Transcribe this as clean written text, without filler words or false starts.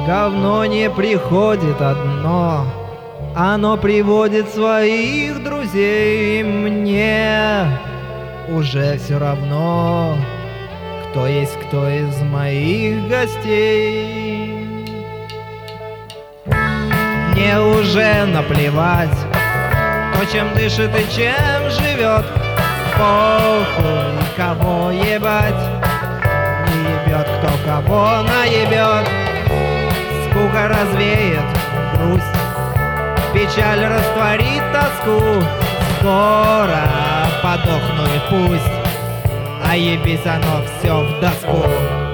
Говно не приходит одно, оно приводит своих друзей. Мне уже все равно, кто есть кто из моих гостей. Мне уже наплевать, кто чем дышит и чем живет. Похуй, кого ебать, не ебет, кто кого наебет. Скука развеет грусть, печаль растворит тоску. Скоро подохну и пусть, а ебись оно все в доску.